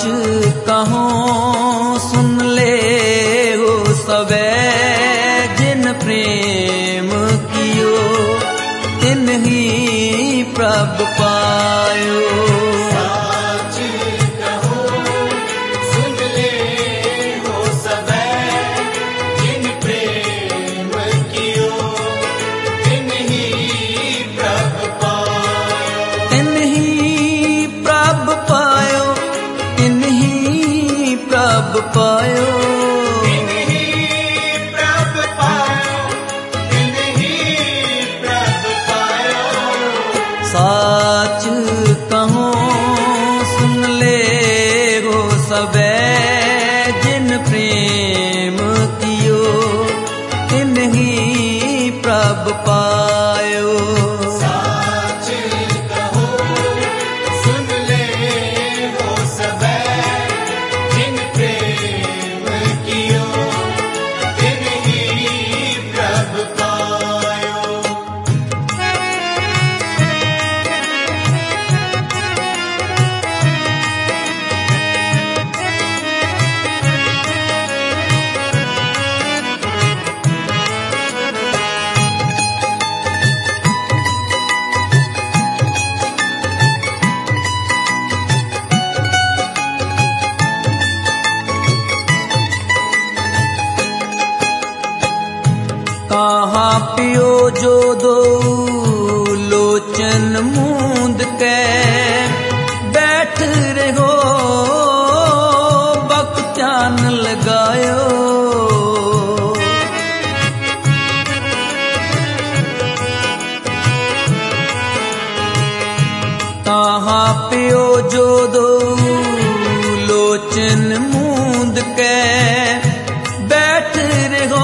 कहो सुन ले हो सबे जिन प्रेम कियो तिन ही प्रभ पायो। साच कहो सुन ले हो सबे जिन प्रेम कियो तिन ही प्रभ पायो। तिन ही प्रभ पायो, तिन ही प्रभ पायो। साच कहो सुन ले हो सबे जिन प्रेम कियो तिन ही प्रभ पायो। साच कहो सुन ले हो सबे जिन प्रेम कियो तिन ही प्रभ पायो। कहाँ पियो जो दो लोचन मूंद के बैठ रहो बख्त्यान लगायो। कहाँ पियो जो दो लोचन मूंद के बैठ रहो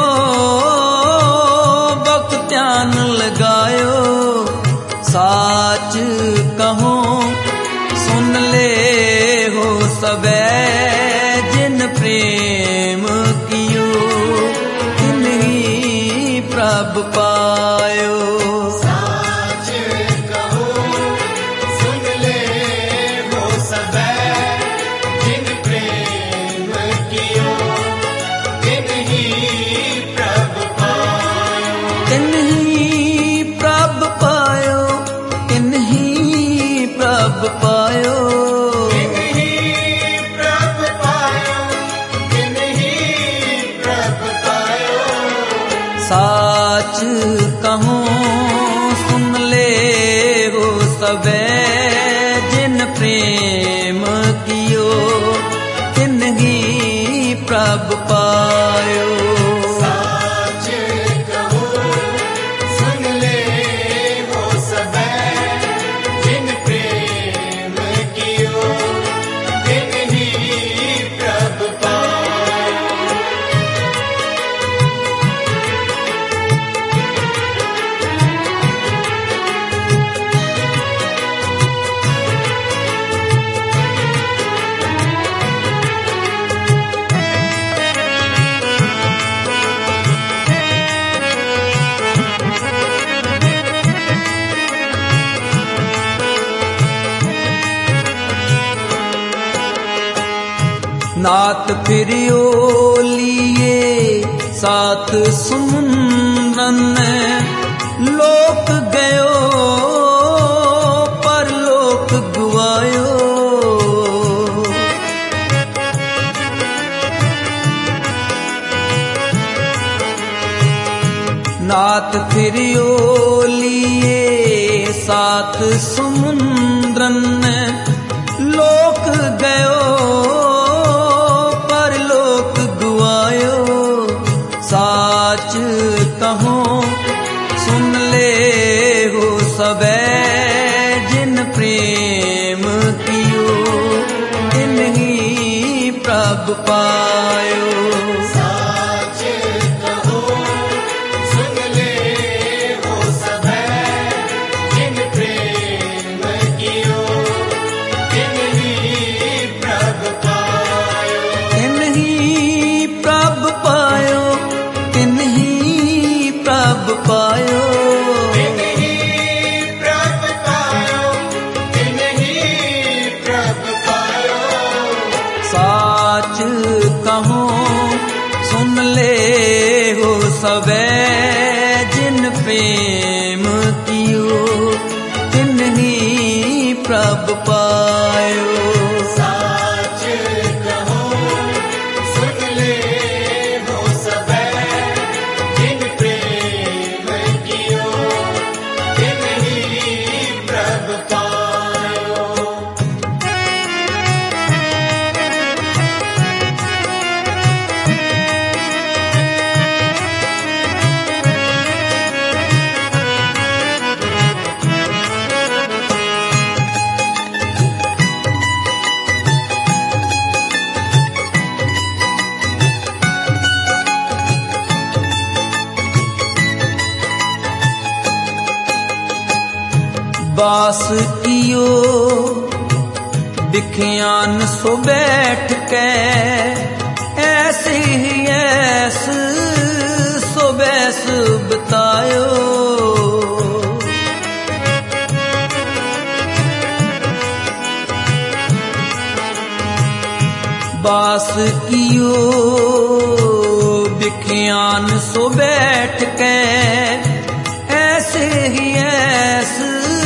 बख्त्यान लगायो। साच कहो सुन ले हो सबे जिन प्रेम कियो तिन ही प्रभ पायो। साच कहो सुन ले हो सबे जिन प्रेम कियो तिन ही प्रभ पायो। तिन ही प्रभ पायो, तिन ही प्रभ पायो। तिन ही प्रभ पायो, तिन ही प्रभ पायो। साच कहो सुन ले हो सबे जिन प्रेम कियो तिन ही प्रभ पायो। साच कहो सुन ले हो सबे जिन प्रेम कियो तिन ही प्रभ पायो। नात फिरियो लिए सात समुंदरन लोक गयो पर लोक गुआयो। नात फिरियो लिए सात समुंदरन लोक गयो पर लोक गुआयो। साच कहो सुन ले हो सबे जिन प्रेम कियो तिन ही प्रभ पायो। साच कहो सुन ले हो सबे जिन प्रेम कियो तिन ही प्रभ पायो। तिन ही प्रभ पायो, तिन ही प्रभ पायो। तिन ही प्रभ पायो, तिन ही प्रभ पायो। सबे जिन प्रेम कियो तिन्ही प्रभु पायो। साच कहो सुन ले हो सबे जिन प्रेम कियो तिन्ही प्रभु पायो। बास कियो बिख्यान सो बैठ के ऐसे ही ऐस सो बैस बतायो। बास कियो बिख्यान सो बैठ के ऐसे ही ऐस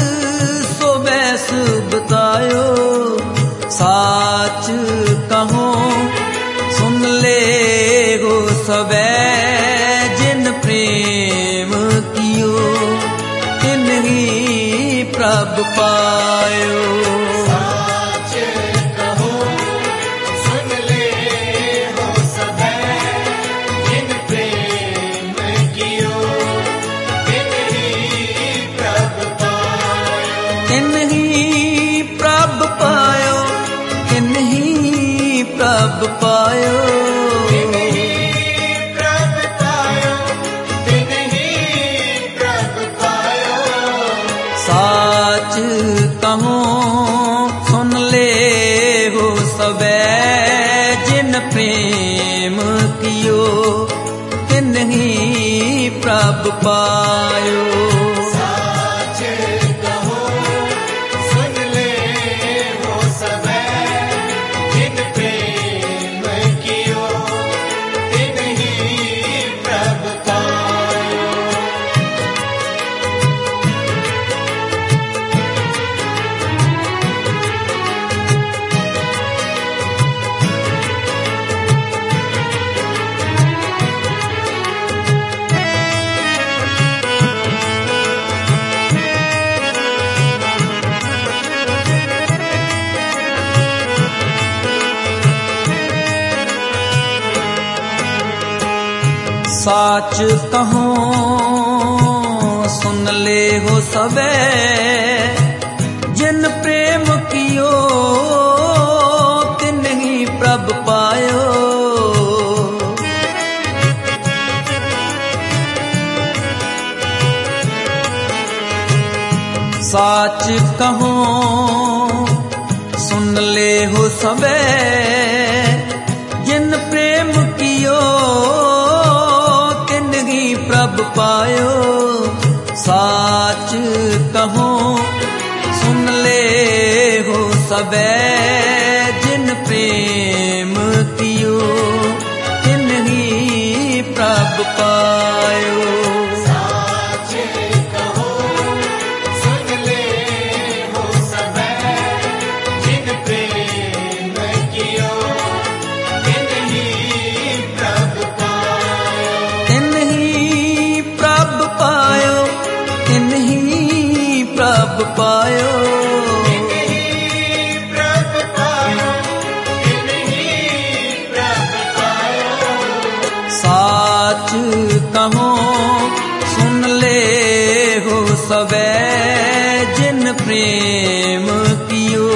बतायो। साच कहो सुन ले हो सबे जिन प्रेम कियो तिन्ही प्रभु पायो। साच कहो सुन ले हो सबे जिन प्रेम कियो तिन्ही प्रभु पायो। तिन्ही प्रभु पायो, तिन्ही प्रभु पायो। तिन्ही प्रभु पायो, तिन्ही प्रभु पायो। साच कहो सुन ले हो सबे जिन प्रेम कियो तिन्ही प्रभु पायो। साच कहो सुन ले हो सबे जिन प्रेम कियो तिन्ही प्रभु पायो। साच कहो सुन ले हो सबे जिन प्रेम कियो तिन्ही प्रभु पायो। साच कहो सुन ले हो सबे जिन प्रेम कियो तिन्ही प्रभु पायो। साच कहो सुन ले हो सबे जिन प्रेम कियो तिन्ही प्रभु पायो। साच कहो सुन ले हो सबे जिन प्रेम कियो तिन्ही प्रभु पायो। तिन्ही प्रभु पायो, तिन्ही प्रभु पायो। तिन्ही प्रभु पायो, तिन्ही प्रभु पायो। साच कहो सुन ले हो सबे जिन प्रेम कियो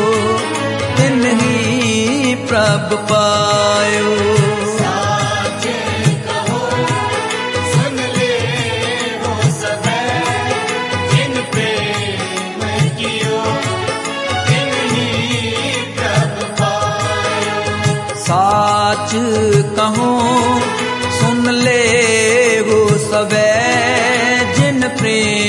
तिन्ही प्रभु पायो। साच कहो सुन ले हो सबे जिन प्रेम कियो तिन्ही प्रभु पायो। साच कहो सुन ले हो सबे जिन प्रेम